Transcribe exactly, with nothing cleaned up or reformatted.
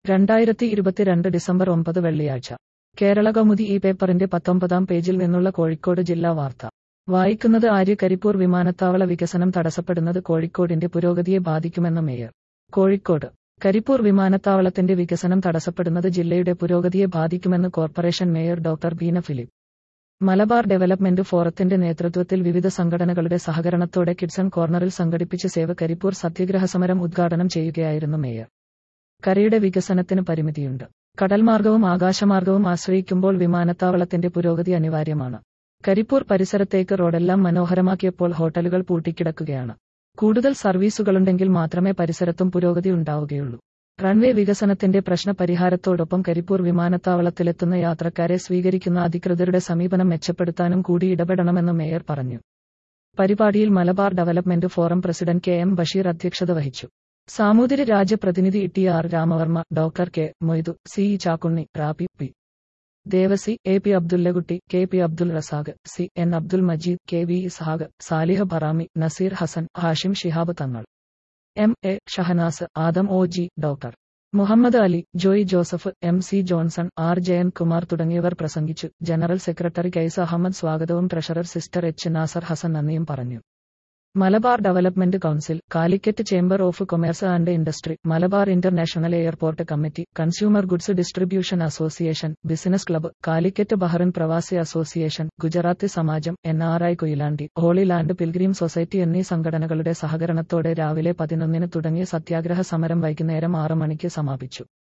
രണ്ടായിരത്തി ഇരുപത്തിരണ്ട് ഡിസംബർ ഒമ്പത് വെള്ളിയാഴ്ച കേരളകൗമുദി ഈ പേപ്പറിന്റെ പത്തൊമ്പതാം പേജിൽ നിന്നുള്ള കോഴിക്കോട് ജില്ലാ വാർത്ത വായിക്കുന്നത് ആര്യ. കരിപ്പൂർ വിമാനത്താവള വികസനം തടസ്സപ്പെടുന്നത് കോഴിക്കോടിന്റെ പുരോഗതിയെ ബാധിക്കുമെന്ന് മേയർ. കോഴിക്കോട് കരിപ്പൂർ വിമാനത്താവളത്തിന്റെ വികസനം തടസ്സപ്പെടുന്നത് ജില്ലയുടെ പുരോഗതിയെ ബാധിക്കുമെന്ന് corporation mayor doctor Beena Philip. Malabar development ഫോറത്തിന്റെ നേതൃത്വത്തിൽ വിവിധ സംഘടനകളുടെ സഹകരണത്തോടെ കിഡ്സൺ കോർണറിൽ സംഘടിപ്പിച്ച സേവ് കരിപ്പൂർ സത്യഗ്രഹ സമരം ഉദ്ഘാടനം ചെയ്യുകയായിരുന്നു മേയർ. കരയുടെ വികസനത്തിന് പരിമിതിയുണ്ട്. കടൽമാർഗവും ആകാശമാർഗവും ആശ്രയിക്കുമ്പോൾ വിമാനത്താവളത്തിന്റെ പുരോഗതി അനിവാര്യമാണ്. കരിപ്പൂർ പരിസരത്തേക്ക് റോഡെല്ലാം മനോഹരമാക്കിയപ്പോൾ ഹോട്ടലുകൾ പൂട്ടിക്കിടക്കുകയാണ്. കൂടുതൽ സർവീസുകളുണ്ടെങ്കിൽ മാത്രമേ പരിസരത്തും പുരോഗതി ഉണ്ടാവുകയുള്ളൂ. റൺവേ വികസനത്തിന്റെ പ്രശ്ന പരിഹാരത്തോടൊപ്പം കരിപ്പൂർ വിമാനത്താവളത്തിലെത്തുന്ന യാത്രക്കാരെ സ്വീകരിക്കുന്ന അധികൃതരുടെ സമീപനം മെച്ചപ്പെടുത്താനും കൂടി ഇടപെടണമെന്ന് മേയർ പറഞ്ഞു. പരിപാടിയിൽ Malabar development forum president K M Basheer അധ്യക്ഷത വഹിച്ചു. സാമൂതിരി രാജ്യ പ്രതിനിധി T R Ramavarma, doctor K Moidu, C E Chakkunni, Rabi P Devasi, A P Abdullakutty, K P Abdul Razak, C N Abdul Majeed, K V Ishaq, Salih Barami, Nazeer Hassan, Hashim Shihab Thangal, M A Shahnas, Adam O G, doctor Muhammad Ali, Joy Joseph, M C Johnson, R Jayanthkumar തുടങ്ങിയവർ പ്രസംഗിച്ചു. General secretary കൈസ Ahmed സ്വാഗതവും treasurer sister H Nasar Hassan നന്ദിയും പറഞ്ഞു. Malabar development council, Calicut chamber of commerce and industry, Malabar international airport committee, consumer goods distribution association, business club, Calicut Bahrain പ്രവാസി association, Gujarati Samajam, N R I Koyilandy, holy land pilgrim society എന്നീ സംഘടനകളുടെ സഹകരണത്തോടെ രാവിലെ പതിനൊന്നിന് തുടങ്ങിയ സത്യാഗ്രഹ സമരം വൈകുന്നേരം ആറ് മണിക്ക് സമാപിച്ചു.